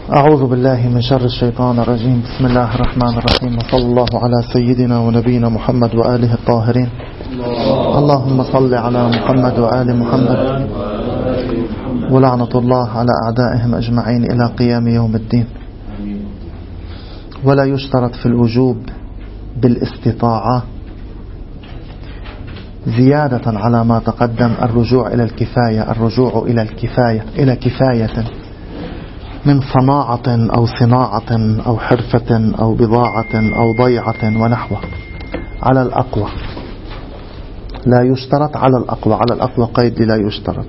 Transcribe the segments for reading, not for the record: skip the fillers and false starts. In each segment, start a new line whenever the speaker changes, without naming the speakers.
أعوذ بالله من شر الشيطان الرجيم. بسم الله الرحمن الرحيم، وصلى الله على سيدنا ونبينا محمد وآله الطاهرين. اللهم صل على محمد وآل محمد، ولعنة الله على أعدائهم أجمعين إلى قيام يوم الدين. ولا يشترط في الوجوب بالاستطاعة زيادة على ما تقدم الرجوع إلى الكفاية، الرجوع إلى كفاية من صناعة أو صناعة أو حرفة أو بضاعة أو ضيعة ونحوه، على الأقوى. لا يشترط على الأقوى، على الأقوى قيد لا يشترط.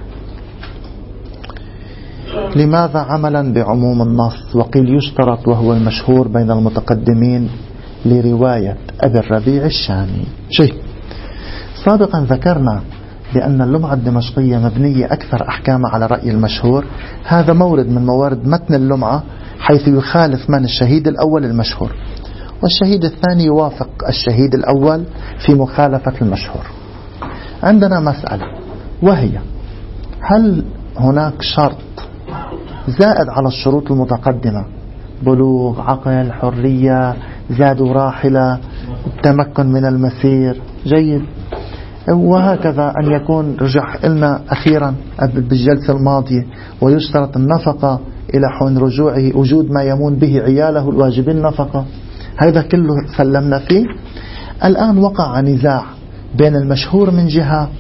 لماذا؟ عملا بعموم النص. وقيل يشترط، وهو المشهور بين المتقدمين، لرواية أبي الربيع الشامي. سابقا ذكرنا بأن اللمعة الدمشقية مبنية أكثر أحكامها على رأي المشهور. هذا مورد من موارد متن اللمعة، حيث يخالف من الشهيد الأول المشهور، والشهيد الثاني يوافق الشهيد الأول في مخالفة المشهور. عندنا مسألة، وهي هل هناك شرط زائد على الشروط المتقدمة؟ بلوغ، عقل، حرية، زاد راحلة، التمكن من المسير. جيد. وهكذا أن يكون رجع لنا أخيرا بالجلسة الماضية ويشترط النفقة إلى حين رجوعه، وجود ما يمون به عياله الواجب النفقة. هذا كله سلمنا فيه. الآن وقع نزاع بين المشهور من جهة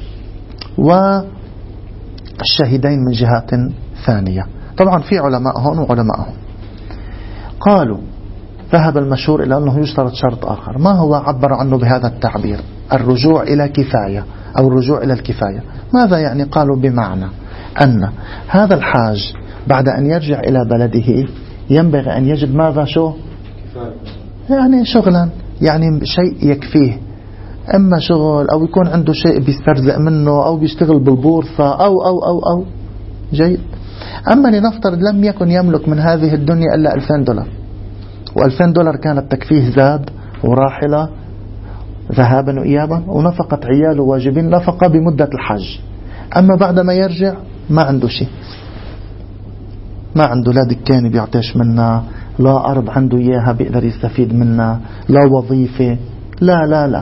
والشهيدين من جهة ثانية. طبعا في علماء هون وعلماء هون. قالوا ذهب المشهور إلى أنه يشترط شرط آخر. ما هو؟ عبر عنه بهذا التعبير، الرجوع إلى كفاية أو الرجوع إلى الكفاية. ماذا يعني؟ قالوا بمعنى أن هذا الحاج بعد أن يرجع إلى بلده ينبغي أن يجد ماذا؟ يعني شغلا، يعني شيء يكفيه، إما شغل أو يكون عنده شيء بيسترزق منه أو بيشتغل بالبورصة أو جيد. أما لنفترض لم يكن يملك من هذه الدنيا إلا $2000، $2000 كانت تكفيه زاد وراحلة ذهابا وإيابا ونفقة عياله واجبين نفقة بمدة الحج. أما بعد ما يرجع ما عنده شيء، ما عنده لا دكان بيعطيش منها، لا أرض عنده إياها بيقدر يستفيد منها، لا وظيفة، لا.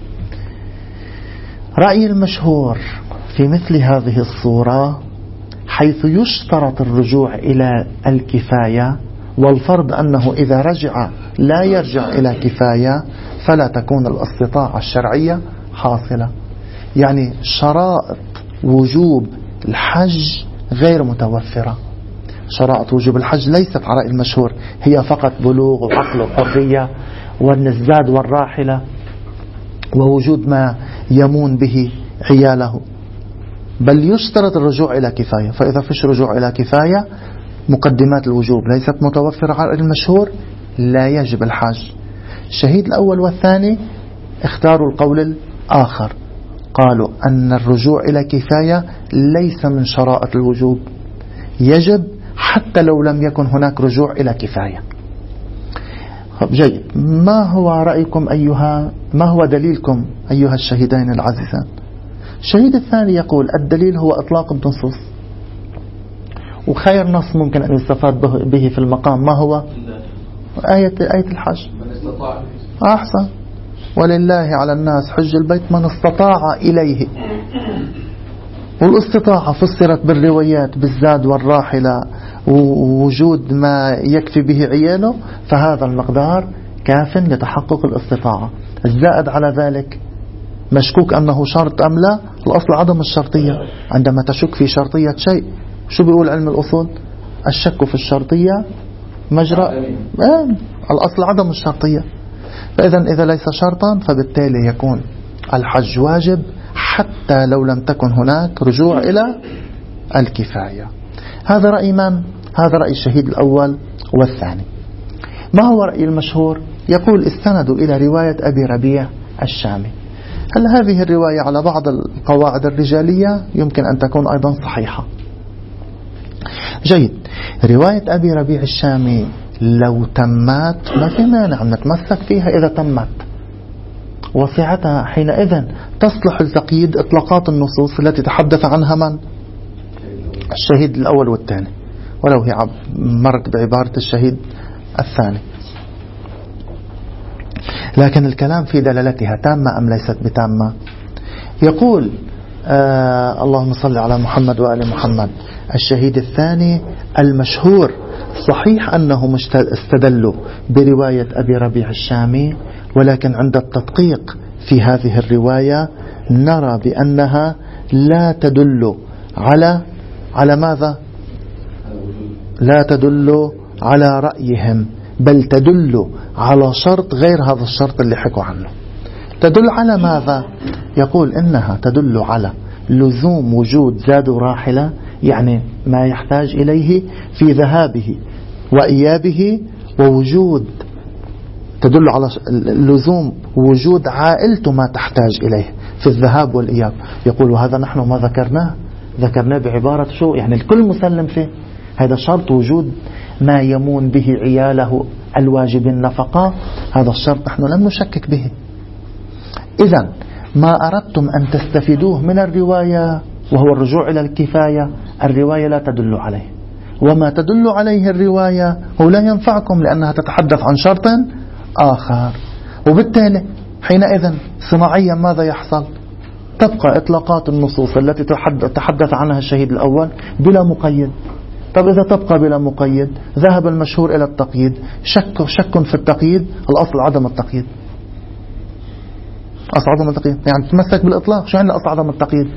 رأي المشهور في مثل هذه الصورة، حيث يشترط الرجوع إلى الكفاية، والفرض أنه إذا رجع لا يرجع إلى كفاية فلا تكون الاستطاعة الشرعية حاصلة. يعني شرائط وجوب الحج غير متوفرة. شرائط وجوب الحج ليست على رأي المشهور، هي فقط بلوغ وعقل وحرية والنزاد والراحلة ووجود ما يمون به عياله، بل يشترط الرجوع إلى كفاية. فإذا فيش رجوع إلى كفاية، مقدمات الوجوب ليست متوفرة على المشهور، لا يجب الحج. الشهيد الأول والثاني اختاروا القول الآخر، قالوا أن الرجوع إلى كفاية ليس من شرائط الوجوب، يجب حتى لو لم يكن هناك رجوع إلى كفاية. جيد. ما هو رأيكم ما هو دليلكم أيها الشهيدين العزيزان؟ الشهيد الثاني يقول الدليل هو إطلاق النصوص، وخير نص ممكن أن يستفاد به في المقام ما هو؟ آية الحج. أحسن، ولله على الناس حج البيت من استطاع إليه. والاستطاعة فسرت بالروايات بالزاد والراحلة ووجود ما يكفي به عياله، فهذا المقدار كاف لتحقق الاستطاعة. الزائد على ذلك مشكوك أنه شرط أم لا، الأصل عدم الشرطية. عندما تشك في شرطية شيء، شو بيقول علم الأصول؟ الشك في الشرطية مجرى الأصل عدم الشرطية. فإذا إذا ليس شرطا فبالتالي يكون الحج واجب حتى لو لم تكن هناك رجوع إلى الكفاية. هذا رأي من؟ هذا رأي الشهيد الأول والثاني. ما هو رأي المشهور؟ يقول استندوا إلى رواية أبي ربيع الشامي. هل هذه الرواية على بعض القواعد الرجالية يمكن أن تكون أيضا صحيحة؟ جيد. رواية أبي ربيع الشامي لو تمت ما في مانع نتمسك فيها إذا تمت، وسعتها حينئذ تصلح لتقييد إطلاقات النصوص التي تحدث عنها من؟ الشهيد الأول والثاني. ولو هي مرق بعبارة الشهيد الثاني. لكن الكلام في دلالتها تامة أم ليست بتامة. يقول اللهم صل على محمد وآل محمد. الشهيد الثاني المشهور صحيح أنهم استدلوا برواية أبي ربيع الشامي، ولكن عند التدقيق في هذه الرواية نرى بأنها لا تدل على ماذا؟ لا تدل على رأيهم، بل تدل على شرط غير هذا الشرط اللي حكوا عنه. تدل على ماذا؟ يقول إنها تدل على لزوم وجود زاد راحلة، يعني ما يحتاج إليه في ذهابه وإيابه، ووجود تدل على لزوم وجود عائلته ما تحتاج إليه في الذهاب والإياب. يقول هذا نحن ما ذكرناه بعبارة شو؟ يعني الكل مسلم فيه. هذا شرط وجود ما يمون به عياله الواجب النفقة، هذا الشرط نحن لم نشكك به. إذن ما أردتم أن تستفيدوه من الرواية وهو الرجوع إلى الكفاية، الرواية لا تدل عليه، وما تدل عليه الرواية هو لا ينفعكم لأنها تتحدث عن شرط آخر. وبالتالي حينئذ صناعيا ماذا يحصل؟ تبقى إطلاقات النصوص التي تحدث عنها الشهيد الأول بلا مقيد. طب إذا تبقى بلا مقيد، ذهب المشهور إلى التقييد، شك في التقييد، الأصل عدم التقييد. أصل عدم التقييد يعني تتمسك بالإطلاق. شو يعني أصل عدم التقييد؟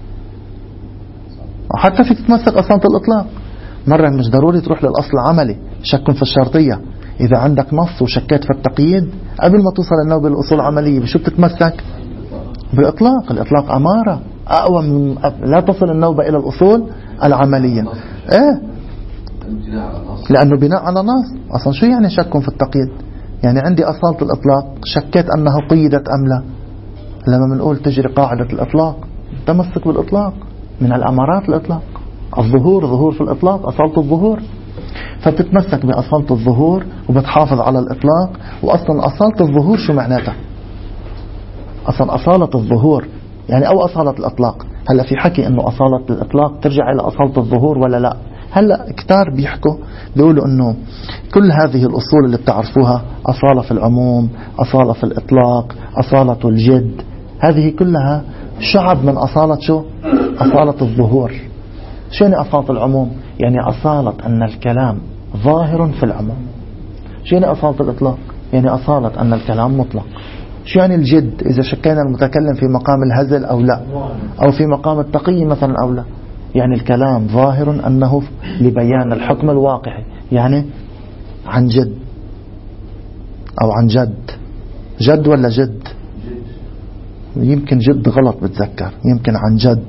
حتى في تتمسك أصلا الإطلاق. مرة مش ضروري تروح للأصل العملي. شك في الشرطية، إذا عندك نص وشكيت في التقييد قبل ما توصل إنه بالأصول العملية بشو بتتمسك؟ بالإطلاق. الإطلاق أمارة أقوى من لا تصل النوبة إلى الأصول العملية. إيه؟ لأنه بناء على نص. أصلا شو يعني شك في التقييد؟ يعني عندي أصالة الإطلاق، شكيت أنه قيدت أم لا. لما بنقول تجري قاعدة الإطلاق، تمسك بالإطلاق. من الأمارات الإطلاق ظهور في الإطلاق، أصالة الظهور. فبتتمسك بأصالة الظهور وبتحافظ على الإطلاق. وأصلا أصالة الظهور شو معناتها؟ أصلا أصالة الظهور يعني أو أصالة الإطلاق. هلأ في حكي أنه أصالة الإطلاق ترجع إلى أصالة الظهور ولا لا؟ هلأ كتار بيحكوا بيقولوا أنه كل هذه الأصول اللي بتعرفوها، أصالة في العموم، أصالة في الإطلاق، أصالة الجد، هذه كلها شعب من أصالة شو؟ أصالة الظهور. شو يعني أصالة العموم؟ يعني أصالة أن الكلام ظاهر في العموم. شو يعني أصالة الإطلاق؟ يعني أصالة أن الكلام مطلق. شو يعني الجد؟ إذا شكينا المتكلم في مقام الهزل أو لا، أو في مقام التقي مثلا أو لا. يعني الكلام ظاهر أنه لبيان الحكم الواقعي، يعني عن جد أو عن جد ولا جد؟ يمكن جد غلط بتذكر، يمكن عن جد.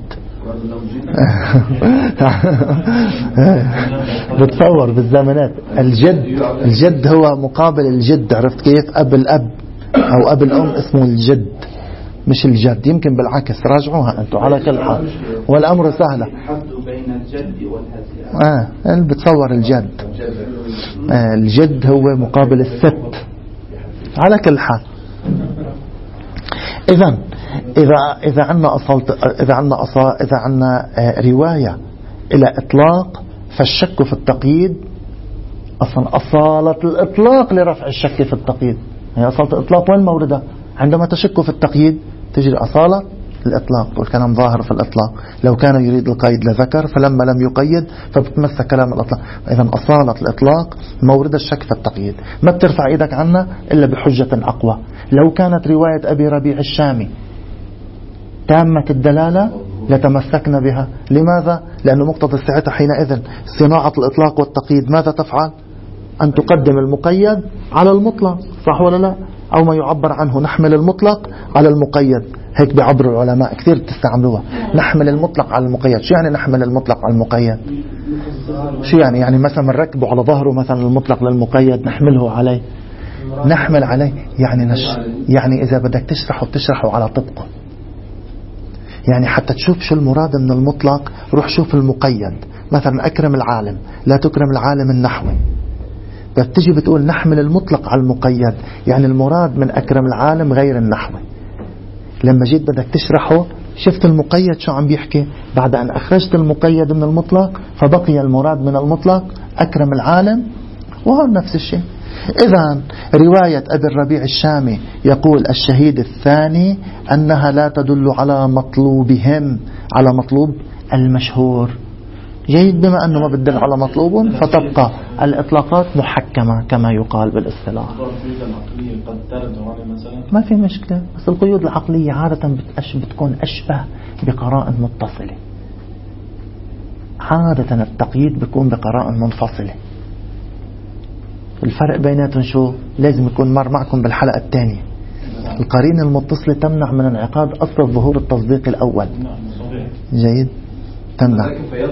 بتصور بالزمانات الجد هو مقابل الجد. عرفت كيف؟ أب الأب أو أب الأم اسمه الجد مش الجد. يمكن بالعكس، راجعوها أنتوا على كل حال والأمر سهلة. بين الجد والهزل بتصور الجد الجد هو مقابل الست على كل حال. إذا عندنا رواية إلى إطلاق، فالشك في التقييد أصلا أصالة الإطلاق لرفع الشك في التقييد. هي أصالة الإطلاق وين موردها؟ عندما تشك في التقييد تجري أصالة الإطلاق، والكلام ظاهر في الإطلاق. لو كان يريد القيد لذكر، فلما لم يقيد فبتمسك كلام الإطلاق. إذن أصالة الإطلاق مورد الشك في التقييد، ما بترفع إيدك عنها إلا بحجة أقوى. لو كانت رواية أبي ربيع الشامي تامة الدلالة لتمسكنا بها. لماذا؟ لأنه مقتضى ساعتها حينئذ صناعة الإطلاق والتقييد ماذا تفعل؟ أن تقدم المقيد على المطلق، صح ولا لا؟ أو ما يعبر عنه نحمل المطلق على المقيد. هيك بيعبر العلماء كثير تستعملوها، نحمل المطلق على المقيد. شو يعني نحمل المطلق على المقيد؟ شو يعني مثلا نركبه على ظهره مثلا المطلق للمقيد نحمله عليه، نحمل عليه يعني إذا بدك تشرحه على طبقه. يعني حتى تشوف شو المراد من المطلق روح شوف المقيد. مثلا أكرم العالم، لا تكرم العالم النحوي. بتجي بتقول نحمل المطلق على المقيد، يعني المراد من أكرم العالم غير النحوي. لما جيت بدك تشرحه شفت المقيد شو عم بيحكي؟ بعد أن أخرجت المقيد من المطلق فبقي المراد من المطلق أكرم العالم، وهون نفس الشيء. إذن رواية أبي الربيع الشامي يقول الشهيد الثاني أنها لا تدل على مطلوبهم، على مطلوب المشهور. جيد، بما أنه ما بدل على مطلوب فتبقى الإطلاقات محكمة كما يقال بالاصطلاح. ما في مشكلة، بس القيود العقلية عادة بتكون أشبه بقرائن متصلة. عادة التقييد بيكون بقرائن منفصلة. الفرق بيناتهم شو؟ لازم يكون مر معكم بالحلقة الثانية. القرينة المتصلة تمنع من انعقاد أصل الظهور التصديق الأول. جيد، تمنع.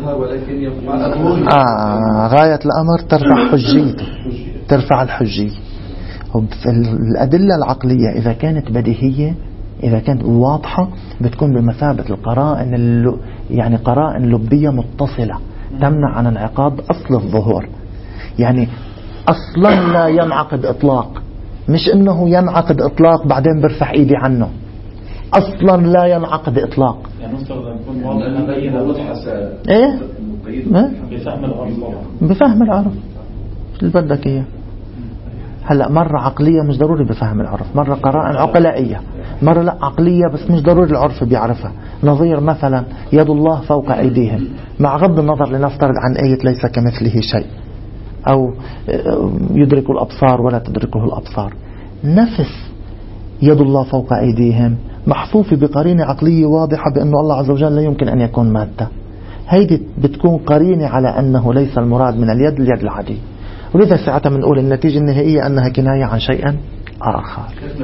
غاية الأمر ترفع حجيته، ترفع الحجية. الأدلة العقلية إذا كانت بديهية، إذا كانت واضحة، بتكون بمثابة القرائن يعني قرائن لبية متصلة تمنع عن انعقاد أصل الظهور. يعني أصلا لا ينعقد إطلاق، مش إنه ينعقد إطلاق بعدين برفع إيدي عنه. أصلا لا ينعقد إطلاق.
يعني يكون واضح.
إيه؟
بفهم العرف.
بفهم العرف اللي بدك إياه. هلا مرة عقلية مش ضروري بفهم العرف، مرة قرائن عقلائية، مرة لا عقلية بس مش ضروري العرف بيعرفها. نظير مثلا يد الله فوق أيديهم، مع غض النظر لنفترض عن آية ليس كمثله شيء، أو يدرك الأبصار ولا تدركه الأبصار. نفس يد الله فوق أيديهم محفوفة بقرينة عقلية واضحة بأن الله عز وجل لا يمكن أن يكون مادة. هيدي بتكون قرينة على أنه ليس المراد من اليد العادية، ولذا ساعتها بنقول النتيجة النهائية أنها كناية عن شيء آخر.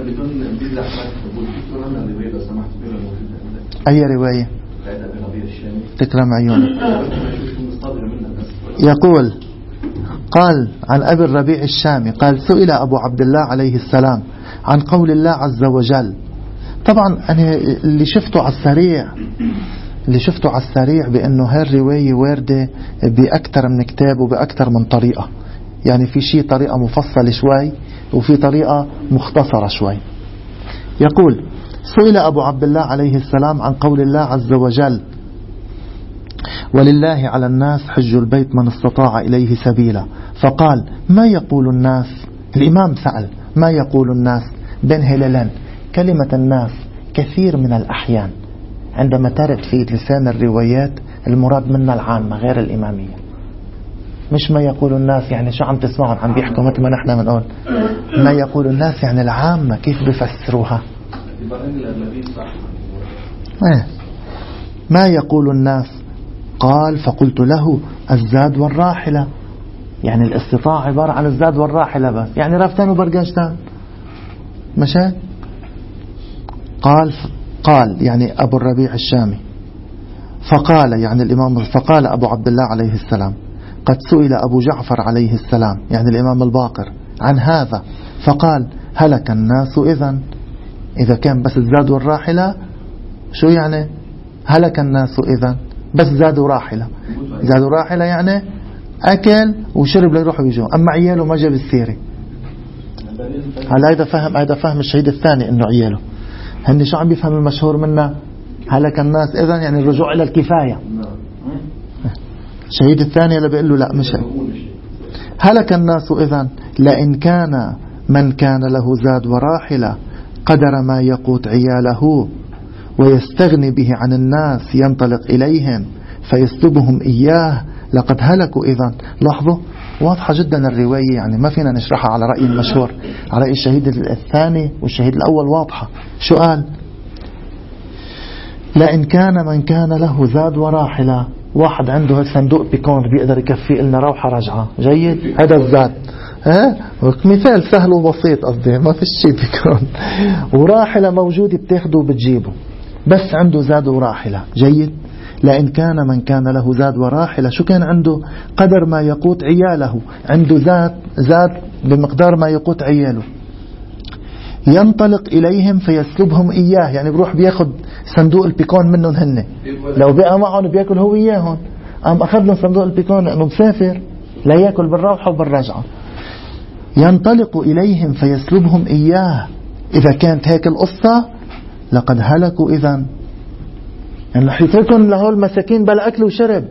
أي رواية؟ تكرم عيونك. يقول قال عن أبي الربيع الشامي قال سئل أبو عبد الله عليه السلام عن قول الله عز وجل. طبعا أنا اللي شفته على السريع بأنه هالرواية واردة بأكثر من كتاب وبأكثر من طريقة. يعني في شيء طريقة مفصلة شوي وفي طريقة مختصرة شوي. يقول سئل أبو عبد الله عليه السلام عن قول الله عز وجل ولله على الناس حج البيت من استطاع إليه سبيلا، فقال ما يقول الناس؟ الإمام سأل ما يقول الناس بين هلالين. كلمة الناس كثير من الأحيان عندما ترد في لسان الروايات المراد منها العامة غير الإمامية. مش ما يقول الناس يعني شو عم تسمعون عم بيحكوا مثل ما نحن بنقول. ما يقول الناس يعني العامة، كيف بفسروها؟ ما يقول الناس؟ قال فقلت له الزاد والراحلة. يعني الاستطاعة عبارة عن الزاد والراحلة بس، يعني رافتان وبرقشتان مشى. قال يعني أبو الربيع الشامي فقال يعني الإمام فقال أبو عبد الله عليه السلام قد سئل أبو جعفر عليه السلام يعني الإمام الباقر عن هذا فقال هلك الناس. إذا كان بس الزاد والراحلة شو يعني هلك الناس؟ إذن بس زادوا راحلة، زادوا راحلة يعني أكل وشرب ليروحوا يجوا، أما عياله ما جاب السيرة. هلا هذا فهم الشهيد الثاني إنه عياله هني شو عم بيفهم المشهور منا هلك الناس إذن يعني الرجوع إلى الكفاية. الشهيد الثاني اللي بيقول له لا مش هلك الناس إذن لئن كان من كان له زاد وراحلة قدر ما يقوت عياله ويستغني به عن الناس ينطلق إليهم فيسلبهم إياه لقد هلكوا. إذن لاحظوا واضحة جدا الرواية، يعني ما فينا نشرحها على رأي المشهور، على رأي الشهيد الثاني والشهيد الأول واضحة. شو قال؟ لئن كان من كان له زاد وراحلة، واحد عنده صندوق بيكون بيقدر يكفي لنا روحة رجعة، جيد هذا الزاد مثال سهل وبسيط قصدي ما في شيء بيكون، وراحلة موجودة بتاخده وبتجيبه، بس عنده زاد وراحلة، جيد. لأن كان من كان له زاد وراحلة شو كان عنده؟ قدر ما يقوت عياله، عنده زاد بمقدار ما يقوت عياله، ينطلق إليهم فيسلبهم إياه، يعني بروح بياخد صندوق البيكون منهم هن، لو بقى معهم بياكل هو إياهم، أخذ لهم صندوق البيكون لأنه مسافر لا يأكل بالروحة وبالرجعة. ينطلق إليهم فيسلبهم إياه. إذا كانت هيك القصة لقد هلكوا. إذن يعني رح يتركن لهول المساكين بلا أكل وشرب.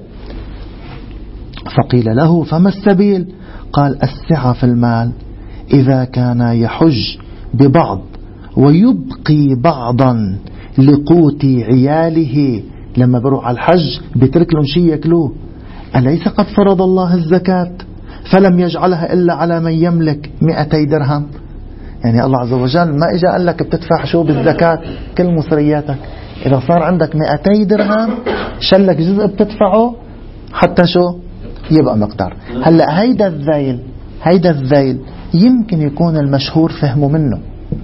فقيل له فما السبيل؟ قال السعة في المال، إذا كان يحج ببعض ويبقي بعضا لقوت عياله، لما بروح على الحج بيترك لهم شيء يأكلوه. أليس قد فرض الله الزكاة فلم يجعلها إلا على من يملك 200 درهم؟ يعني الله عز وجل ما إجا قال لك بتدفع شو بالزكاة كل مصرياتك، إذا صار عندك 200 درهم شلك جزء بتدفعه حتى شو يبقى مقدار. هلأ هيدا الذيل يمكن يكون المشهور فهمه منه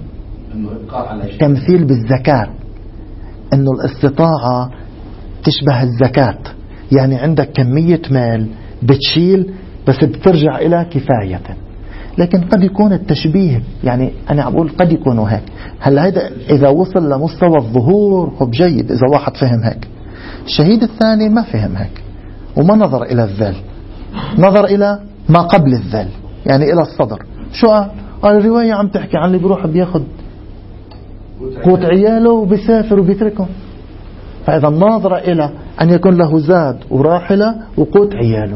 تمثيل بالزكاة، إنه الاستطاعة تشبه الزكاة، يعني عندك كمية مال بتشيل بس بترجع إلى كفاية. لكن قد يكون التشبيه، يعني أنا عم أقول قد يكون هيك. هل هذا إذا وصل لمستوى الظهور هو جيد، إذا واحد فهم هيك. الشهيد الثاني ما فهم هيك وما نظر إلى الذل، نظر إلى ما قبل الذل، يعني إلى الصدر. شو قال الرواية عم تحكي عن اللي بيروح بياخد قوت عياله وبيسافر وبيتركه. فإذا الناظرة إلى أن يكون له زاد وراحلة وقوت عياله.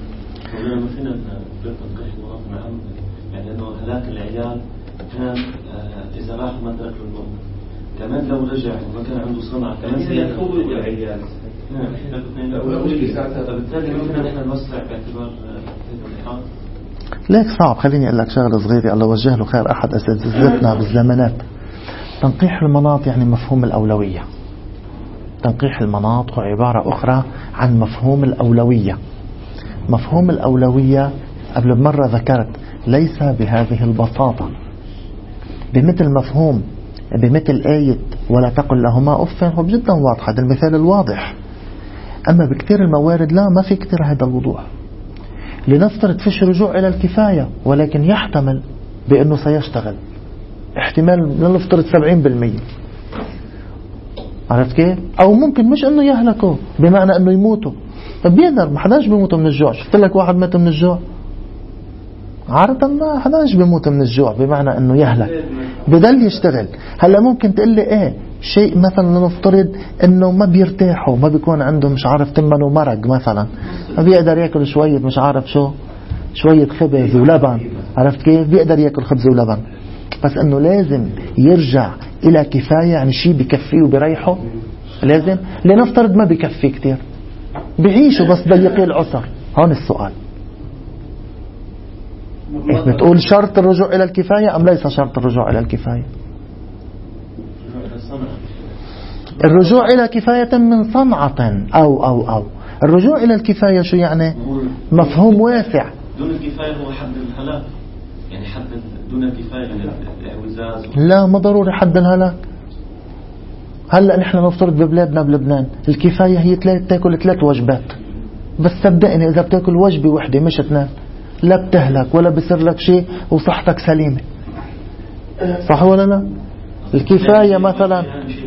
يعني أنه هلاك العيال كان إذا راح ما ترك الموت، كمان لو رجع وما كان عنده صنعة كمان سيأخذ العيال. فبالتالي ممكن نحن نوسع باعتبار الإحاطة.
ليك صعب. خليني أقول لك شغلة صغيرة، الله وجه له خير، أحد أساتذتنا بالزمانات. تنقيح المناط يعني مفهوم الأولوية. تنقيح المناط هو عبارة أخرى عن مفهوم الأولوية. مفهوم الأولوية قبل مرة ذكرت ليس بهذه البساطة، بمثل آية ولا تقل لهما أف، هو جدا واضح، هذا المثال الواضح. أما بكثير الموارد لا، ما في كثير هذا الوضوح. لنفترض فيش رجوع إلى الكفاية، ولكن يحتمل بأنه سيشتغل، احتمال لنفترض 70%. عرفت كيف؟ أو ممكن مش أنه يهلكوا بمعنى أنه يموتوا. طب بيقدر، ما حداش بيموت من الجوع. شفت لك واحد مات من الجوع؟ عادة ما حداش بيموت من الجوع بمعنى أنه يهلك، بدل يشتغل. هلا ممكن تقول لي إيه شيء مثلا نفترض أنه ما بيرتاحوا، ما بيكون عنده مش عارف تمن ومرق مثلا، ما بيقدر يأكل شوية مش عارف شو، شوية خبز ولبن. عرفت كيف؟ بيقدر يأكل خبز ولبن، بس أنه لازم يرجع إلى كفاية، يعني شيء بكفيه وبريحه. لازم لنفترض ما بكفي كتير، بعيشوا بس ضيقي العسر. هون السؤال، بتقول شرط الرجوع إلى الكفاية أم ليس شرط الرجوع إلى الكفاية؟ الرجوع إلى كفاية من صنعة أو الرجوع إلى الكفاية شو يعني؟ مفهوم واسع.
دون الكفاية هو حد الهلاك، يعني حد دون الكفاية يعني الإعوزاز.
لا، ما ضروري حد الهلاك. هلأ نحن نفترض ببلادنا بلبنان الكفاية هي تاكل 3 وجبات بس. صدقني إذا بتاكل وجبة واحدة مش 2 لا بتهلك ولا بصير لك شيء وصحتك سليمة. صح ولا لا؟ الكفاية مثلا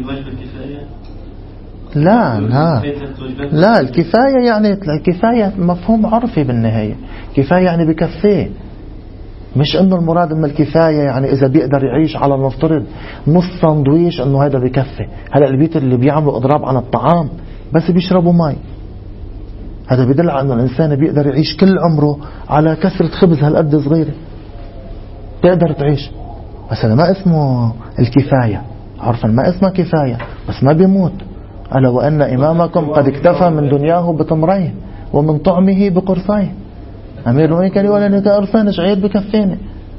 لا الكفاية يعني الكفاية مفهوم عرفي بالنهاية. كفاية يعني بكفيه، مش انه المراد من الكفاية يعني اذا بيقدر يعيش على نفترض نص سندويش انه هذا بكفي. هلا البيت اللي بيعملوا اضراب عن الطعام بس بيشربوا مي، هذا بيدل على انه الانسان بيقدر يعيش كل عمره على كسرة خبز هالقد صغيرة، تقدر تعيش. بس هذا ما اسمه الكفاية، عرفا ما اسمه كفاية، بس ما بيموت. ألا وأن إمامكم قد اكتفى من دنياه بتمرين ومن طعمه بقرصين. أمير المؤمنين كان يقول أنك قرصين شعير بكفيني.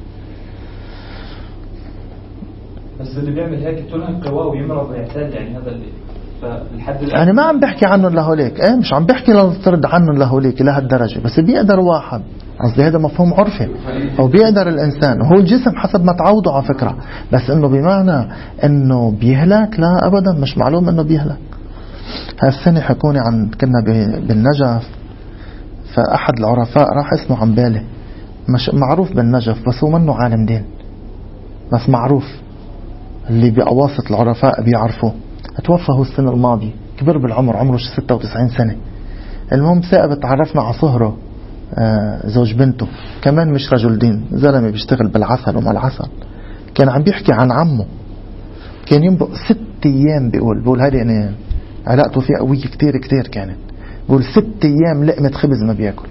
بس اللي بيعمل هيك تنهك قواه ويمرض ويعتاد، يعني هذا اللي فالحد
أنا ما عم بحكي عنه لهوليك، مش عم بحكي لنفترض عنه لهوليك لهالدرجة، بس بيقدر واحد، قصدي هذا مفهوم عرفي، أو بيقدر الإنسان، هو الجسم حسب ما تعوده على فكرة. بس إنه بمعنى إنه بيهلك لا أبدا، مش معلوم إنه بيهلك. هالسنة حكوني كنا بالنجف، فأحد العرفاء راح اسمه عمبالي، مش معروف بالنجف بس هو منه عالم دين، بس معروف اللي بأواسط العرفاء بيعرفوه. توفى هو السنة الماضية، كبر بالعمر، عمره 96 سنة. المهم ثاقب تعرفنا على صهره، زوج بنته كمان مش رجل دين، زلمة بيشتغل بالعسل ومع العسل. كان عم بيحكي عن عمه كان ينبق 6 أيام، بيقول هذه يعني علاقته فيه قوية كتير كتير كانت. بقول 6 أيام لقمة خبز ما بياكل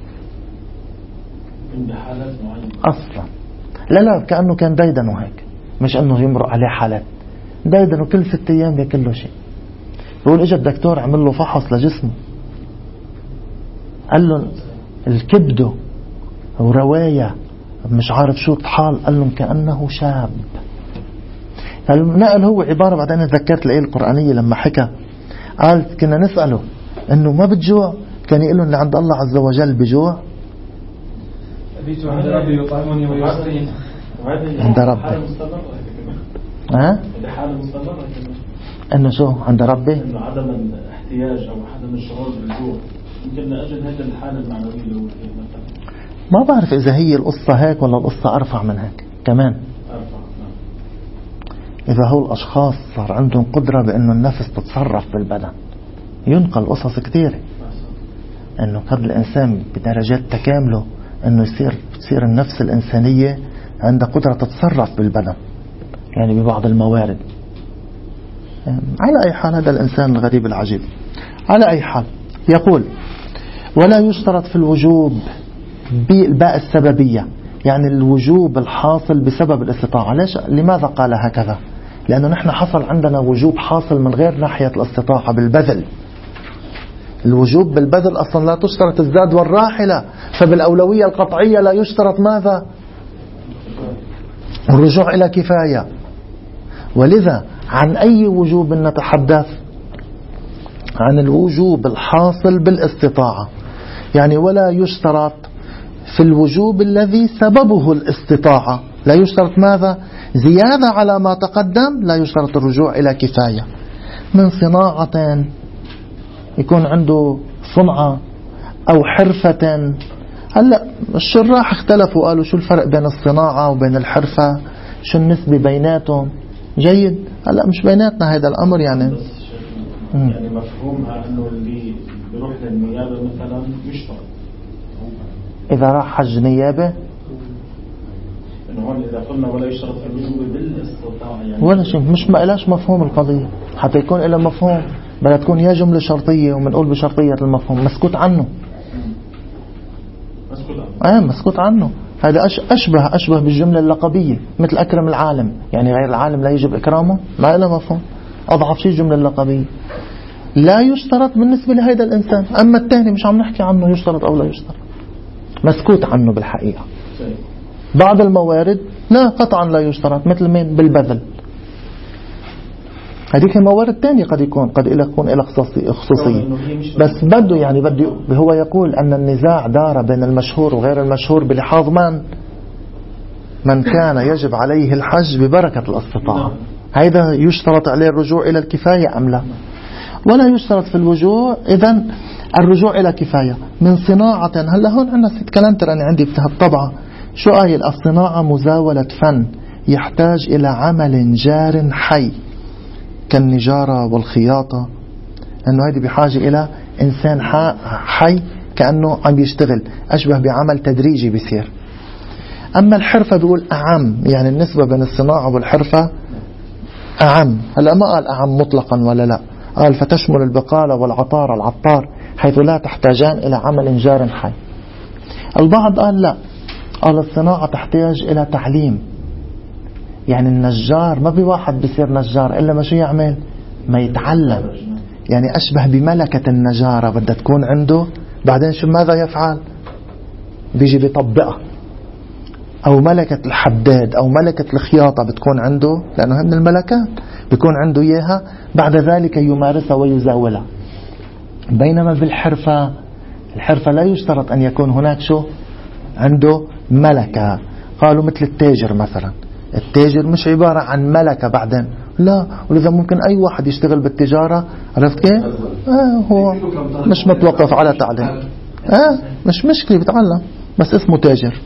بحالات معينة
أصلا. لا كأنه كان ديدنه هيك، مش أنه يمرق عليه حالات، ديدنه كل 6 أيام بياكل له شيء. بقول إجا الدكتور عمل له فحص لجسمه، قال له الكبده ورواية مش عارف شو طحال، قال لهم كأنه شاب. نقل هو عبارة بعدين تذكرت الآية القرآنية لما حكى، قال كنا نسأله إنه ما بتجوع، كان يقول لهم اللي عند الله عز وجل بجوع.
أبيت عند ربي يطعمني ويسقين.
عند ربي إنه شو عند ربي؟
إنه عدم الاحتياج أو عدم الشعور بالجوع، يمكن أجل هذه الحالة المعنوية اللي هو فيها مثلا. ما
بعرف إذا هي القصة هيك ولا القصة أرفع من هيك كمان. إذا هو الأشخاص صار عندهم قدرة بأنه النفس تتصرف بالبدن، ينقل قصص كثيرة أنه قبل الإنسان بدرجات تكامله أنه تصير النفس الإنسانية عندها قدرة تتصرف بالبدن، يعني ببعض الموارد. على أي حال هذا الإنسان الغريب العجيب. على أي حال يقول ولا يشترط في الوجوب بالباء السببية، يعني الوجوب الحاصل بسبب الاستطاعة. لماذا قال هكذا؟ لأنه نحن حصل عندنا وجوب حاصل من غير ناحية الاستطاعة بالبذل. الوجوب بالبذل أصلا لا تشترط الزاد والراحلة، فبالأولوية القطعية لا يشترط ماذا؟ الرجوع إلى كفاية. ولذا عن أي وجوب نتحدث؟ عن الوجوب الحاصل بالاستطاعة. يعني ولا يشترط في الوجوب الذي سببه الاستطاعة، لا يشترط ماذا؟ زيادة على ما تقدم، لا يشترط الرجوع إلى كفاية. من صناعة يكون عنده صنعة أو حرفة. هلأ الشراح اختلفوا قالوا شو الفرق بين الصناعة وبين الحرفة، شو النسبة بيناتهم. جيد. هلأ مش بيناتنا هذا الأمر يعني
مفهومها أنه اللي بيروح للنيابة مثلا يشترط
إذا راح حج نيابة،
إنه هون إذا قلنا ولا يشترط في الوجوب بالاستطاعة يعني
ولا شيء، مش ما إلاش مفهوم القضية. حتى يكون إلا مفهوم بدها تكون يا جملة شرطية ومنقول بشرطية المفهوم مسكوت عنه. مسكوت عنه. هذا أشبه بالجملة اللقبية، مثل أكرم العالم، يعني غير العالم لا يجب إكرامه، ما إلا مفهوم. أضعف شيء الجملة اللقبية. لا يشترط بالنسبة لهذا الإنسان، أما الثاني مش عم نحكي عنه يشترط أو لا يشترط، مسكوت عنه بالحقيقة. بعض الموارد لا قطعا لا يشترط، مثل مين؟ بالبذل. هذيك موارد تانية قد يكون إلى خصوصية، بس بده هو يقول أن النزاع دار بين المشهور وغير المشهور بلحاظ من كان يجب عليه الحج ببركة الاستطاعة، هذا يشترط عليه الرجوع إلى الكفاية أم لا؟ ولا يشترط في الوجوع إذن الرجوع إلى كفاية. من صناعة، هلا هون عندنا 6 كلام أنا عندي في الطبعة. شو قايل؟ الصناعة مزاولة فن يحتاج إلى عمل جار حي كالنجارة والخياطة، أنه هذه بحاجة إلى إنسان حي كأنه عم يشتغل، أشبه بعمل تدريجي بيصير. أما الحرفة بيقول أعم، يعني النسبة بين الصناعة والحرفة أعم. هلا ما قال أعم مطلقا ولا لا، قال فتشمل البقالة والعطار العطار حيث لا تحتاجان إلى عمل جار حي. البعض قال لا، قال الصناعة تحتاج إلى تعليم، يعني النجار ما بواحد بيصير نجار إلا ما شو يعمل؟ ما يتعلم. يعني أشبه بملكة النجارة بدها تكون عنده، بعدين شو ماذا يفعل؟ بيجي بيطبقها. أو ملكة الحداد أو ملكة الخياطة بتكون عنده، لأنه من الملكات بيكون عنده إياها، بعد ذلك يمارسها ويزاولها. بينما بالحرفة، الحرفة لا يشترط أن يكون هناك شو عنده ملكة. قالوا مثل التاجر مثلا، التاجر مش عبارة عن ملكة بعدين، لا، ولذا ممكن أي واحد يشتغل بالتجارة، عرفت كيف؟ هو مش متوقف على تعليم، مش مشكلة بتعلم، بس اسمه تاجر.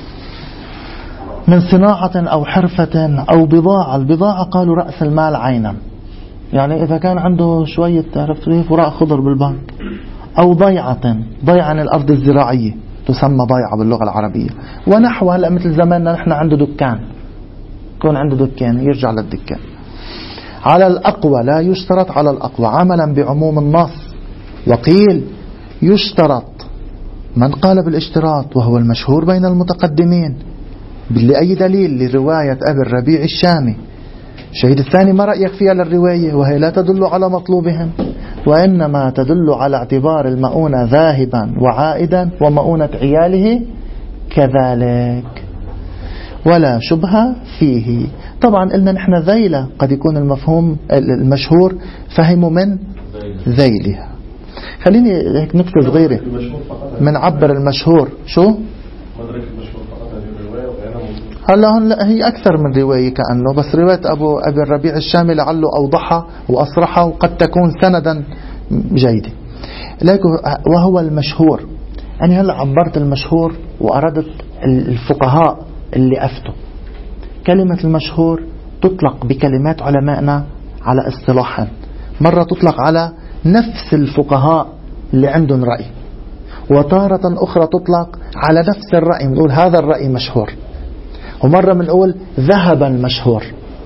من صناعة أو حرفة أو بضاعة. البضاعة قالوا رأس المال عينا، يعني إذا كان عنده شوية عرفت كيف وراء خضر بالبنك. أو ضيعة عن الأرض الزراعية تسمى ضيعة باللغة العربية. ونحو هلأ مثل زماننا نحن عنده دكان، يكون عنده دكان يرجع للدكان. على الأقوى لا يشترط على الأقوى عملا بعموم النص. وقيل يشترط من قال بالاشتراط وهو المشهور بين المتقدمين. لأي دليل؟ لرواية أبي الربيع الشامي. الشهيد الثاني ما رأيك فيها للرواية وهي لا تدل على مطلوبهم، وإنما تدل على اعتبار المؤونة ذاهبا وعائدا ومؤونة عياله كذلك ولا شبهة فيه. طبعا قلنا نحن ذيلة قد يكون المفهوم المشهور فهموا من ذيلها. خليني هيك نكتة صغيرة من عبر المشهور. شو
مدرك المشهور فقط هذه الرواية
هلا هي أكثر من رواية كأنه، بس رواية أبي الربيع الشامي لعله أوضحها وأصرحها وقد تكون سندا جيدة. وهو المشهور، أنا هلا عبرت المشهور وأردت الفقهاء اللي أفتوا. كلمة المشهور تطلق بكلمات علمائنا على اصطلاحا، مرة تطلق على نفس الفقهاء اللي عندهم رأي، وتارة أخرى تطلق على نفس الرأي، بنقول هذا الرأي مشهور، ومرة بنقول ذهب المشهور.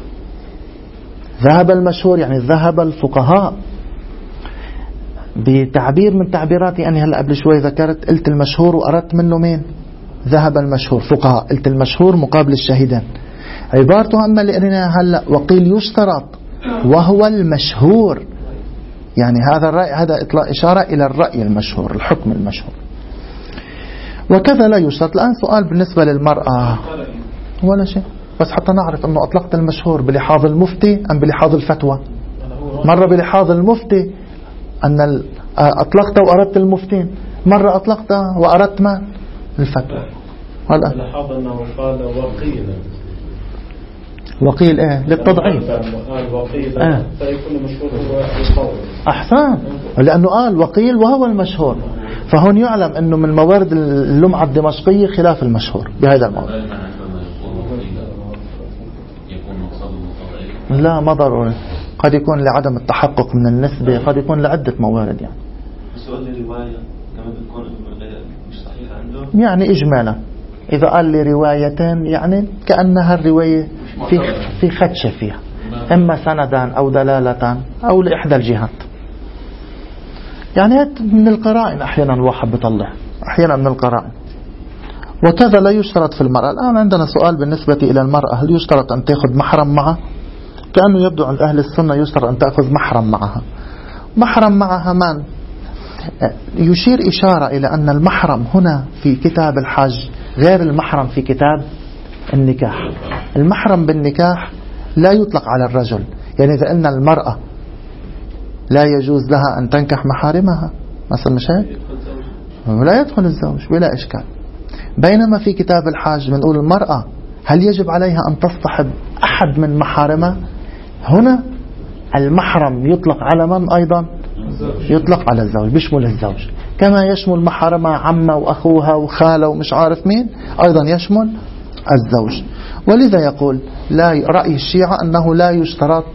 ذهب المشهور يعني ذهب الفقهاء. بتعبير من تعبيراتي أنا هلأ قبل شوي ذكرت قلت المشهور وأردت منه مين؟ ذهب المشهور فقهاء. قلت المشهور مقابل الشهيدين. عبارته أما اللي قلنا هلأ وقيل يشترط وهو المشهور، يعني هذا الرأي، هذا إطلاق إشارة إلى الرأي المشهور، الحكم المشهور. وكذا لا يشترط. الآن سؤال بالنسبة للمرأة ولا شيء، بس حتى نعرف أنه أطلقت المشهور بلحاظ المفتي أم بلحاظ الفتوى. مرة بلحاظ المفتي أن أطلقت وأردت المفتين، مرة أطلقت وأردت ما الفتوى. هلا
لحظ أنه قال وقيل.
وقيل إيه للتضعيف.
وقيل فيكون مشهور هو القول.
أحسن، لأنه قال وقيل وهو المشهور، فهون يعلم أنه من موارد اللمعة الدمشقية خلاف المشهور بهذا الموضوع. لا ما ضروري، قد يكون لعدم التحقق من النسبة، قد يكون لعدة موارد. يعني
سؤال الرواية كمان بتكون مش صحيحة عنده،
يعني إجمالا إذا قال لي روايتين يعني كأنها الرواية في خدشة فيها، إما سندا أو دلالة أو لإحدى الجهات. يعني من القرائن أحيانا الواحد بيطلع، أحيانا من القرائن. وكذا لا يشترط في المرأة. الآن عندنا سؤال بالنسبة إلى المرأة، هل يشترط أن تأخذ محرم معها؟ كأنه يبدو عند أهل السنة يشترط أن تأخذ محرم معها. محرم معها من؟ يشير إشارة إلى أن المحرم هنا في كتاب الحج غير المحرم في كتاب النكاح. المحرم بالنكاح لا يطلق على الرجل، يعني إذا قلنا المرأة لا يجوز لها أن تنكح محارمها مثلا، مش هيك؟ لا يدخل الزوج بلا إشكال. بينما في كتاب الحج بنقول المرأة هل يجب عليها أن تصطحب أحد من محارمها؟ هنا المحرم يطلق على من أيضا؟ يطلق على الزوج، بيشمل الزوج كما يشمل محارمها عمة وأخوها وخالة ومش عارف مين، أيضا يشمل الزوج. ولذا يقول لا رأي الشيعة أنه لا يشترط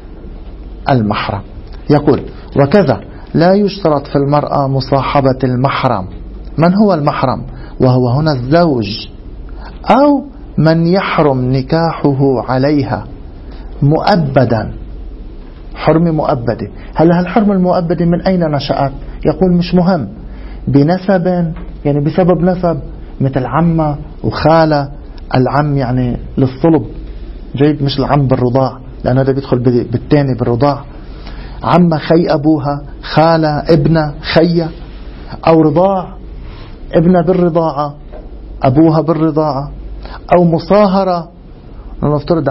المحرم. يقول وكذا لا يشترط في المرأة مصاحبة المحرم. من هو المحرم؟ وهو هنا الزوج أو من يحرم نكاحه عليها مؤبدا، حرمة مؤبدة. هل الحرمة المؤبدة من أين نشأت؟ يقول مش مهم، بنسب يعني بسبب نسب، مثل عمة وخالة. العم يعني للصلب جيد، مش العم بالرضاع لأن هذا بيدخل بالتاني بالرضاع. عمة خي أبوها، خالة ابنة خية، أو رضاع ابنة بالرضاعة أبوها بالرضاعة، أو مصاهرة. نفترض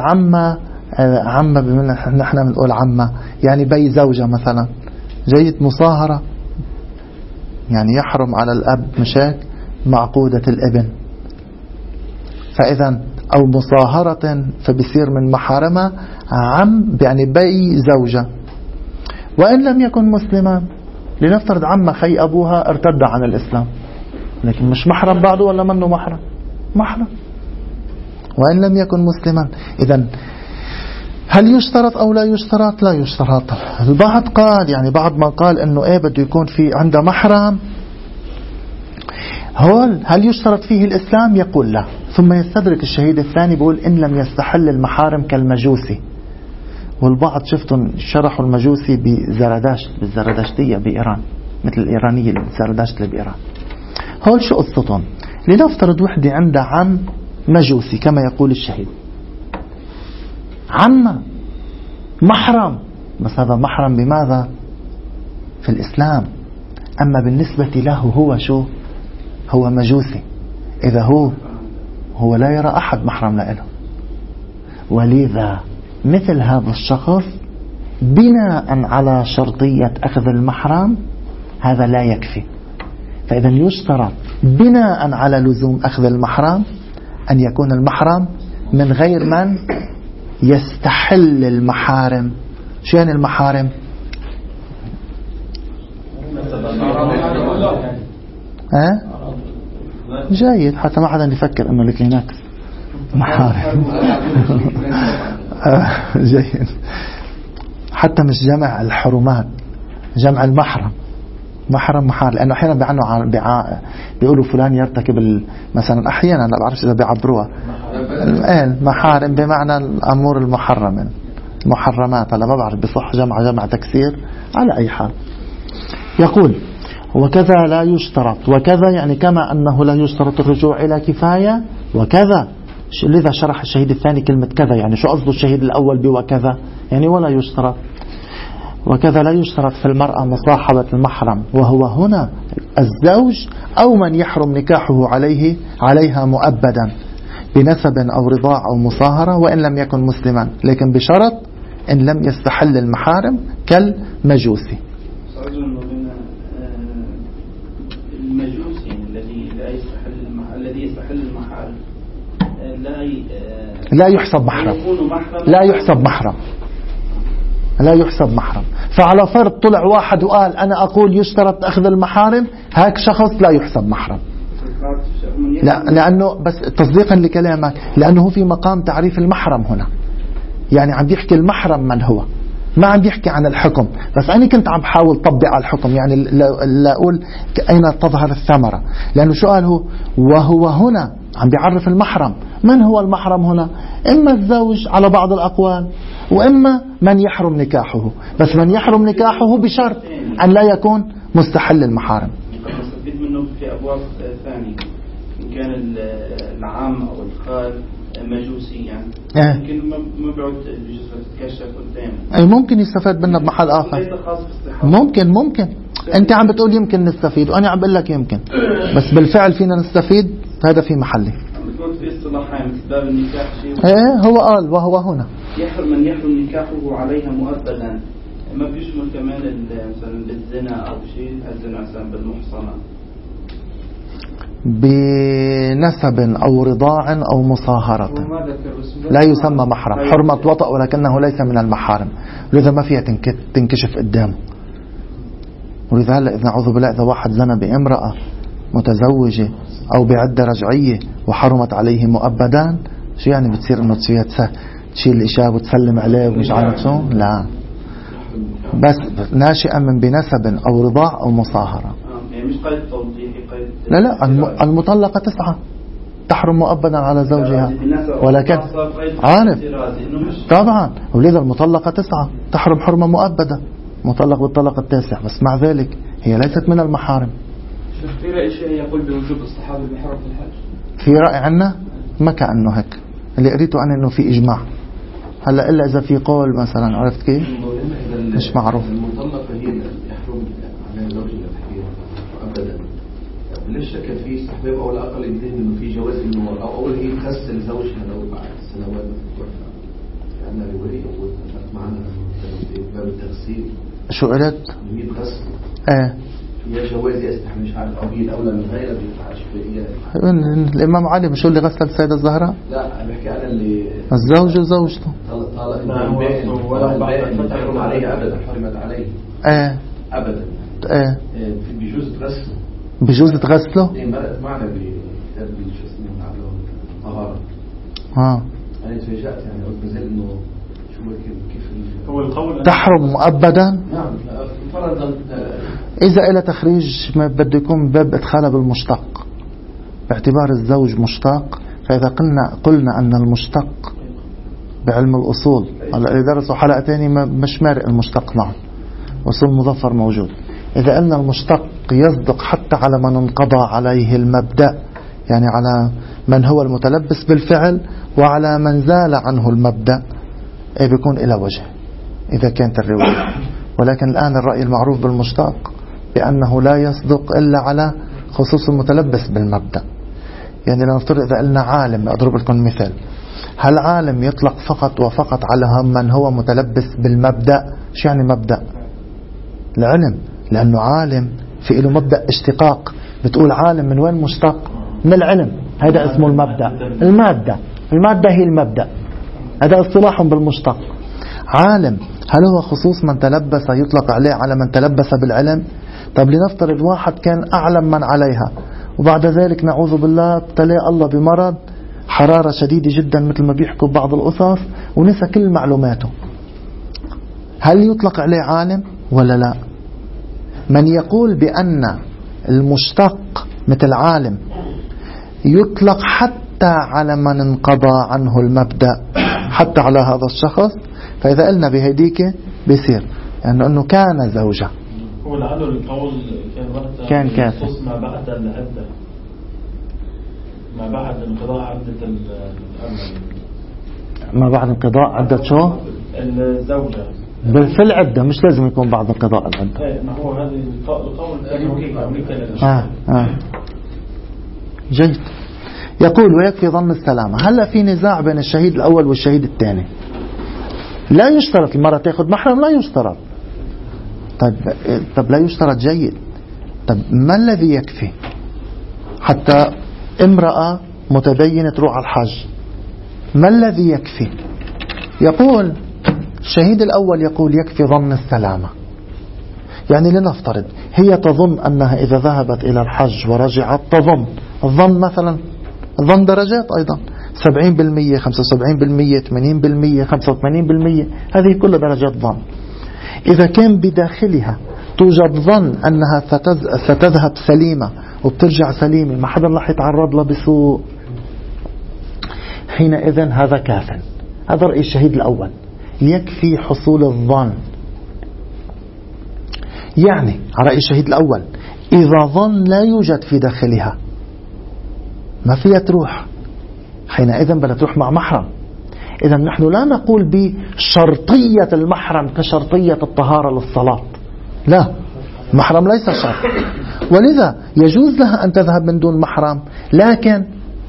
عمة نحن بنقول عمة يعني بي زوجة مثلا، جيد. مصاهرة يعني يحرم على الأب مشاك معقودة الابن، فإذا أو مصاهرة فبصير من محارمة عم يعني بي زوجة. وإن لم يكن مسلما، لنفترض عم خي أبوها ارتد عن الإسلام، لكن مش محرم بعده ولا منه محرم؟ محرم وإن لم يكن مسلما. إذن هل يشترط أو لا يشترط؟ لا يشترط. البعض قال يعني بعض ما قال إنه إيه بده يكون في عنده محرم. هل يشترط فيه الإسلام؟ يقول لا. ثم يستدرك الشهيد الثاني بيقول إن لم يستحل المحارم كالمجوسي والبعض شفتهم شرحوا المجوسي بالزردشتية بإيران، مثل الإيرانية الزردشت اللي بإيران. هول شو قصتهم؟ لنفترض وحدة عندها عم مجوسي كما يقول الشهيد، عم محرم، بس هذا محرم بماذا؟ في الإسلام. أما بالنسبة له هو شو؟ هو مجوسي. إذا هو لا يرى أحد محرم له، ولذا مثل هذا الشخص بناء على شرطية أخذ المحرم هذا لا يكفي. فإذا يشترط بناء على لزوم أخذ المحرم أن يكون المحرم من غير من يستحل المحارم. شو يعني المحارم؟ جيد، حتى ما حدا يفكر انه لك هناك محارم. جيد، حتى مش جمع الحرمات، جمع المحرم. محرم، لانه احيانا بيقولوا فلان يرتكب مثلا، احيانا لا بعرفش اذا بيعبروها المحارم بمعنى الامور المحرمه، المحرمات. هلا ما بعرف بصح جمع تكسير. على اي حال يقول وكذا لا يشترط، وكذا يعني كما أنه لا يشترط الرجوع إلى كفاية، وكذا لذا شرح الشهيد الثاني كلمة كذا. يعني شو قصده الشهيد الأول بوكذا؟ يعني ولا يشترط. وكذا لا يشترط في المرأة مصاحبة المحرم، وهو هنا الزوج أو من يحرم نكاحه عليها مؤبدا بنسب أو رضاع أو مصاهرة، وإن لم يكن مسلما، لكن بشرط إن لم يستحل المحارم كالمجوسي.
المجوسي الذي يستحل المحارم
لا يحسب محرم، لا يحسب محرم. فعلى فرض طلع واحد وقال أنا أقول يشترط أخذ المحارم، هاك شخص لا يحسب محرم. لا، لأنه بس تصديقا لكلامك، لأنه في مقام تعريف المحرم هنا. يعني عم يحكي المحرم من هو، ما عم يحكي عن الحكم. بس أنا كنت عم بحاول طبق على الحكم، يعني لا أقول أين تظهر الثمرة. لأنه شو قاله؟ وهو هنا عم بيعرف المحرم. من هو المحرم هنا؟ إما الزوج على بعض الأقوال، وإما من يحرم نكاحه. بس من يحرم نكاحه بشرط أن لا يكون مستحل المحارم.
نستفيد منه في أبواب ثانية، إن كان العام أو الخال مجوسي يعني ممكن ما بيعود الجزء تتكشف قدام.
أي ممكن يستفاد منه بمحل آخر. ممكن أنت عم بتقول يمكن نستفيد، وأنا عم بقول لك يمكن، بس بالفعل فينا نستفيد. هذا في محله.
بتقول في اصطلاحين باب النكاح شيء.
هو قال وهو هنا
من يحرم نكاحه عليها مؤبدا، ما بيشمل كمان مثلا بالزنا أو شيء، الزنا مثلا بالمحصنة
بنسب أو رضاع أو مصاهرة لا يسمى محرم. حرمة وطأ ولكنه ليس من المحارم، لذا ما فيها تنكشف قدامه. ولذا هلا إذا نعوذ بالله إذا واحد زنى بامرأة متزوجة أو بعدة رجعية وحرمت عليه مؤبدان، شو يعني بتصير إنه تشيل الإشاب وتسلم عليه ومش عارف شو؟ لا، بس ناشئا من بنسب أو رضاع أو مصاهرة.
مش قيد توضيحي، قيد
لا المطلقة 9 تحرم مؤبدا على زوجها، ولكن عارف طبعا. ولذا المطلقة 9 تحرم حرمة مؤبدة، مطلق بالطلق التاسع. بس مع ذلك هي ليست من المحارم.
في رأي شيء يقول بوجوب الصحابة بحرم في الحج.
في رأي عنا ما كأنه هيك. اللي قريته أنا إنه في إجماع. هلا إلا إذا في قول مثلا، عرفت كيف؟ مش معروف.
المطلقة هي اللي يحرم على زوجها التحريم أبدا. ليش كان في استحباب أو الأقل يبين إنه في جواز إنه أول هي تغسل زوجها لو بعد سنوات توفى. عندنا رواية معنا باب التغسيل.
شو قلت؟
هي تغسل.
هي
جواز يستح مش عارف أو هي الأولى من غيرها بينفعش فيها.
الإمام علي مش اللي غسل السيدة الزهراء؟
لا، أنا بحكي على اللي
الزوج وزوجته.
طالع ولا البائن تحرم عليه أبدا، حرمت عليه. أبدا. بيجوز تغسله.
بيجوز تغسله؟
إيه مرقت معنا بكتاب شو اسمه طهارة. أنا تفاجأت يعني قلت بزل إنه شو كيف
هو القول
تحرم مؤبدا.
نعم فرضا
إذا إلى تخريج ما بده يكون باب إدخالها بالمشتق، باعتبار الزوج مشتق. فإذا قلنا أن المشتق بعلم الأصول هلا اللي درسوا حلقة تاني مش مارق المشتق معه، وصل المظفر موجود. إذا قلنا المشتق يصدق حتى على من انقضى عليه المبدأ، يعني على من هو المتلبس بالفعل وعلى من زال عنه المبدأ، بيكون إلى وجه إذا كانت الرواية. ولكن الآن الرأي المعروف بالمشتق بأنه لا يصدق إلا على خصوص المتلبس بالمبدأ. يعني لنفترض إذا قلنا عالم، أضرب لكم مثال، هل عالم يطلق فقط وفقط على من هو متلبس بالمبدأ؟ شو يعني مبدأ؟ العلم، لأنه عالم في له مبدأ اشتقاق. بتقول عالم من وين مشتق؟ من العلم، هذا اسمه المبدأ. المادة هي المبدأ، هذا اصطلاح بالمشتق. عالم هل هو خصوص من تلبس يطلق عليه على من تلبس بالعلم؟ طب لنفترض واحد كان أعلم من عليها وبعد ذلك نعوذ بالله ابتلاه الله بمرض حرارة شديدة جدا مثل ما بيحكوا بعض القصص ونسى كل معلوماته، هل يطلق عليه عالم ولا لا؟ من يقول بأن المشتق مثل عالم يطلق حتى على من انقضى عنه المبدأ، حتى على هذا الشخص، فإذا قلنا بهديك بيصير يعني أنه كان زوجة.
هو لعله القول
كان كافر
ما بعد العدة، ما بعد انقضاء عدة
ما بعد انقضاء عدة شو؟
الزوجة
في العدة، مش لازم يكون بعد انقضاء العدة.
ما هو هذا القول
جيد. يقول ويكفي ظن السلامة. هلا في نزاع بين الشهيد الأول والشهيد الثاني. لا يشترط المرأة تأخذ محرم، لا يشترط. طب لا يشترط، جيد. طب ما الذي يكفي حتى امرأة متدينة تروح على الحج؟ ما الذي يكفي؟ يقول الشهيد الأول يقول يكفي ظن السلامة. يعني لنفترض هي تظن أنها إذا ذهبت إلى الحج ورجعت تظن، الظن مثلا الظن درجات أيضا، 70%، 75%، 80%، 85%، هذه كل درجات ظن. إذا كان بداخلها توجد ظن أنها ستذهب سليمة وبترجع سليمة، ما حدا راح يتعرض لها بسوء، حينئذ هذا كاف. هذا رأي الشهيد الأول، يكفي حصول الظن. يعني على رأي الشهيد الأول إذا ظن لا يوجد في داخلها ما فيها تروح، حينئذ بدها تروح مع محرم. إذا نحن لا نقول بشرطية المحرم كشرطية الطهارة للصلاة، لا، محرم ليس شرط، ولذا يجوز لها أن تذهب من دون محرم، لكن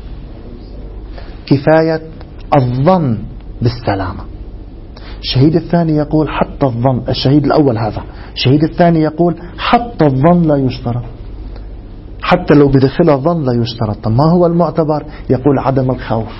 كفاية الظن بالسلامة. الشهيد الثاني يقول حتى الظن، الشهيد الأول هذا، الشهيد الثاني يقول حتى الظن لا يشترط، حتى لو بدخلها ظن لا يشترط. طب ما هو المعتبر؟ يقول عدم الخوف،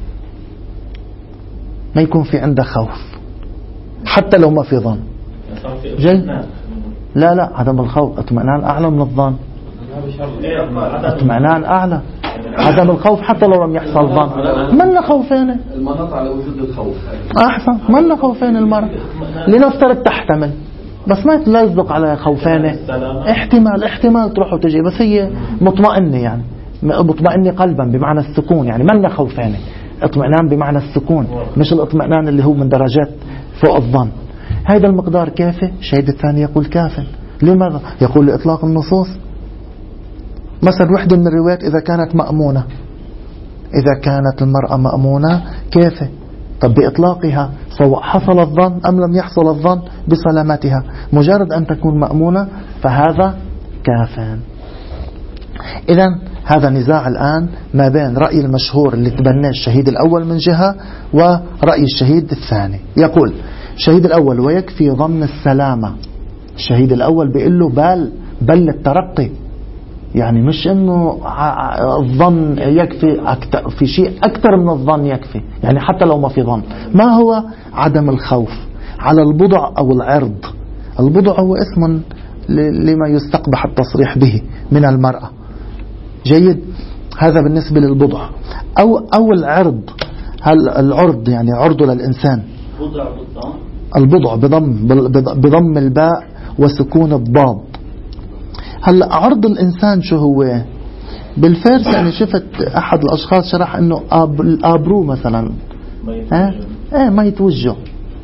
ما يكون في عنده خوف حتى لو ما في ظن. جاي؟ لا عدم الخوف، اطمئنان أعلى من الظن، اطمئنان أعلى. عدم الخوف حتى لو لم يحصل ظن، من خوفين
المناط على وجود الخوف
أحسن، من خوفين المرء لنفترض تحتمل، بس ما لا يصدق على خوفانه، احتمال تروح وتجي، بس هي مطمئنة، يعني مطمئنة قلبا بمعنى السكون، يعني من خوفانه، اطمئنان بمعنى السكون، مش الاطمئنان اللي هو من درجات فوق الظن. هذا المقدار كافي. الشهيد الثاني يقول كافي. لماذا؟ يقول لإطلاق النصوص. مثلا وحدة من الروايات إذا كانت مأمونة، إذا كانت المرأة مأمونة كافي. طب بإطلاقها سواء حصل الظن أم لم يحصل الظن بسلامتها، مجرد أن تكون مأمونة فهذا كافٍ. إذن هذا نزاع الآن ما بين رأي المشهور اللي تبناه الشهيد الأول من جهة ورأي الشهيد الثاني. يقول الشهيد الأول ويكفي ظن السلامة. الشهيد الأول بيقول له بل الترقي، يعني مش انه الظن يكفي، أكتر في شيء أكثر من الظن يكفي، يعني حتى لو ما في ظن. ما هو عدم الخوف على البضع أو العرض؟ البضع هو اسم لما يستقبح التصريح به من المرأة. جيد، هذا بالنسبة للبضع. أو العرض، هل العرض يعني عرضه للإنسان، البضع بضم الباء وسكون الضاد. هلا عرض الإنسان شو هو بالفارس؟ يعني شفت أحد الأشخاص شرح إنه الآبرو مثلا، ما يتوجه،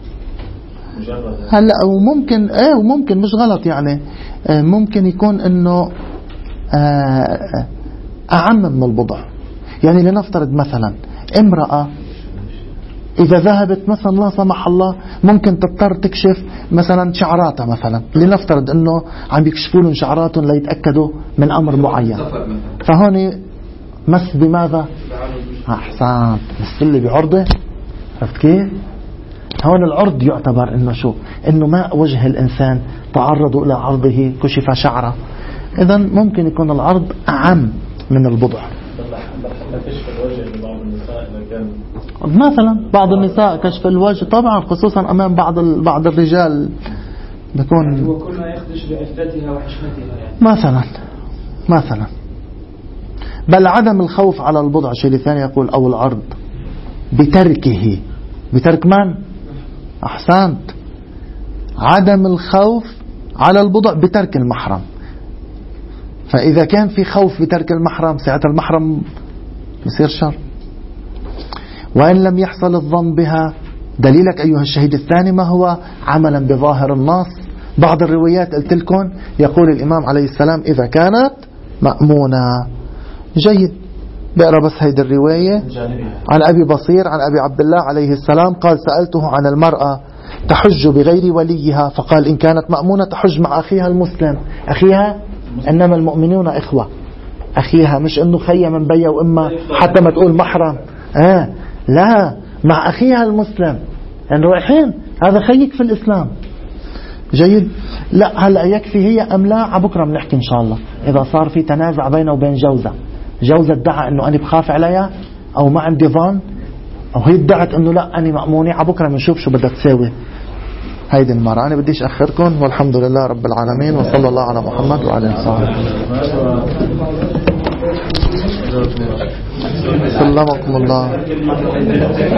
هلا وممكن وممكن مش غلط يعني ممكن يكون انه اعم من البضع. يعني لنفترض مثلا امرأة إذا ذهبت مثلا لا سمح الله ممكن تضطر تكشف مثلا شعراتها مثلا، لنفترض أنه عم يكشفوا لهم شعراتهم ليتأكدوا من أمر معين، فهون مس بماذا؟ أحسن، مس اللي بعرضه. عرفت كيف؟ هون العرض يعتبر إنه شو؟ إنه ما وجه الإنسان تعرضوا إلى عرضه كشف شعره، إذن ممكن يكون العرض أعم من البضع.
كشف الوجه لبعض النساء
مثلا بعض النساء كشف الوجه طبعا خصوصا أمام بعض الرجال بيكون
هو كل ما يخدش بعفتها وحشمتها يعني. مثلا بل عدم الخوف على البضع شيء ثاني يقول أو العرض بتركه. بترك من؟ أحسنت، عدم الخوف على البضع بترك المحرم. فإذا كان في خوف بترك المحرم ساعة المحرم يصير شر. وإن لم يحصل الظن بها دليلك أيها الشهيد الثاني ما هو؟ عملا بظاهر النص. بعض الروايات قلت لكم يقول الإمام عليه السلام إذا كانت مأمونة. جيد، بقرأ بس هيدي الرواية عن أبي بصير عن أبي عبد الله عليه السلام قال سألته عن المرأة تحج بغير وليها فقال إن كانت مأمونة تحج مع أخيها المسلم. أخيها إنما المؤمنون إخوة، أخيها مش إنه خيّة من بيا وإما حتى ما تقول محرم. لا، مع أخيها المسلم يعني رايحين هذا خيك في الإسلام. جيد. لا هلأ يكفي هي أم لا بكرة بنحكي إن شاء الله. إذا صار في تنازع بينه وبين جوزة ادعى إنه أنا بخاف عليها أو ما عندي ظن، أو هي ادعت إنه لا أنا مأمونة، بكرة بنشوف شو بدها تساوي هيدي المرة. أنا بديش أخركم، والحمد لله رب العالمين، وصلى الله على محمد وعلى آله وصحبه. سلمكم الله.